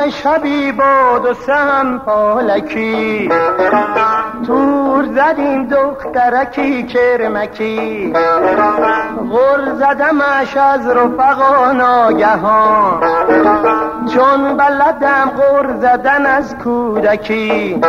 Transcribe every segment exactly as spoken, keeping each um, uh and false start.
شبی باد و سهم پالکی، تور زدیم دخترکی کرمکی، غر زدمش از رفقا ناگهان، چون بلدم غر زدن از کودکی،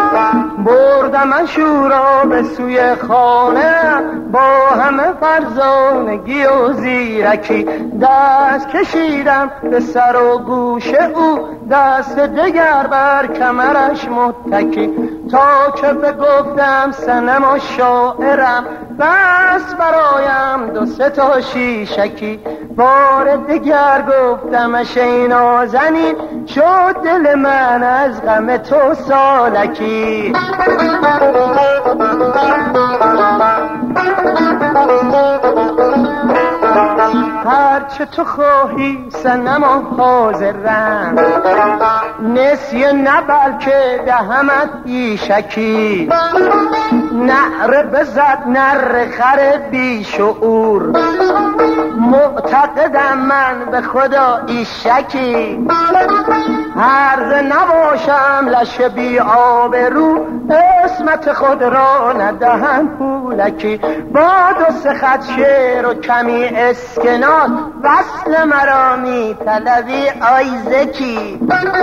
بردمش او را به سوی خانه با همه فرزانگی و زیرکی، دست کشیدم به سر و گوش او، دست دگر بر کمرش متکی، تا که بگفتم صنم و شاعرم بس برایم دو سه تا شیشکی، بار دگر گفتمش ای نازنین شد دل من از غم تو سالکی. هرچه تو خواهی صنما حاضرم، نسیه نه بلکه دهمت ایشکی، نعره بزد نر خر بی شعور، معتقدم من به خدا ایشکی، هرز نباشم لش بی آبرو، اسمت خود را ندهم پولکی، با دو سه خط شعر و کمی اسکناس، وصل مرا می طلبی آی زکی.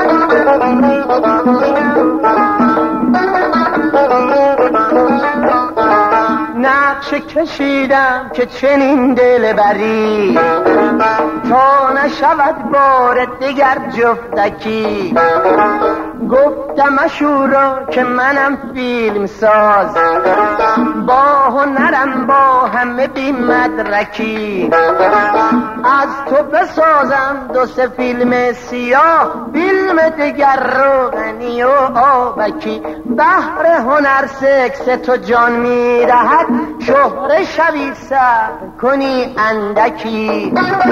نقش کشیدم که چنین دل بری، تا نشود بار دیگر جفتکی، گفتمش او را که منم فیلم ساز، با هنرم با همه بی مدرکی، از تو بسازم دو سه فیلم سیاه، فیلم دیگر روغنی و آبکی، بحر هنر سکس تو جان میرهد، شهره شوی سر کنی اندکی.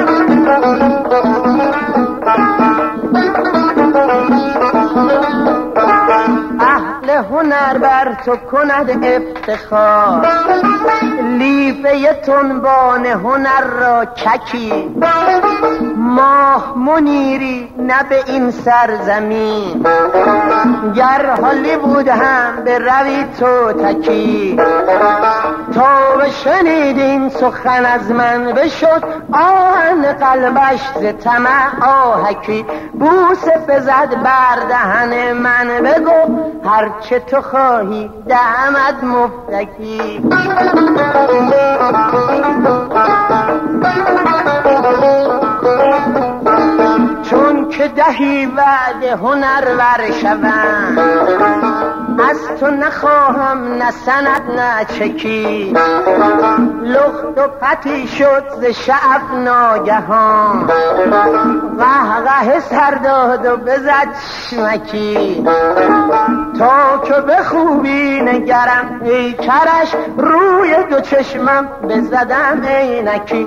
اهل هنر بر تو کند افتخار، لیفه تنبان هنر را چکی، ماه منیری نه به این سرزمین، گر هالیوود هم به روی تو تکی، تا بشنیدین سخن از من بشد، آهن قلبش ز طمع آهکی، بوسه بزد بر دهن من بگو، هرچه تو خواهی دهمت مفتکی. چون که دهی وعده هنر ور شوم، از تو نخواهم نه سند نه چکی، لخت و پتی شد ز شعف ناگهان، قهقه سر داد و بزد چشمکی، تا که به خوبی نگرم ای کرش، روی دو چشمم بزدم عینکی.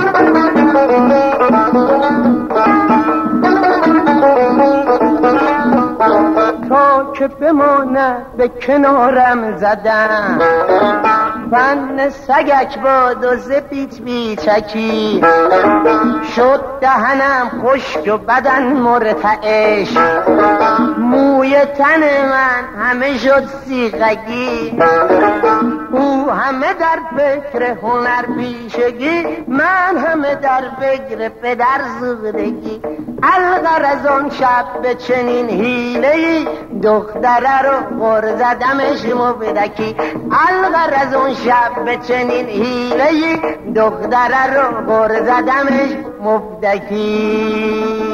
تا که بماند به کنارم زدم، فن سگک باد و زبیت بیچکی، شد دهنم خشک و بدن مرتعش، موی تن من همه شد سیغگی، او همه در فکر هنر پیشگی، من همه در فکر پدر زودگی، الغرض آن شب به چنین حیله‌ای، دختره رو غر زدمش مبدکی، الغرض آن شب به چنین حیله‌ای، دختره رو غر زدمش مبدکی.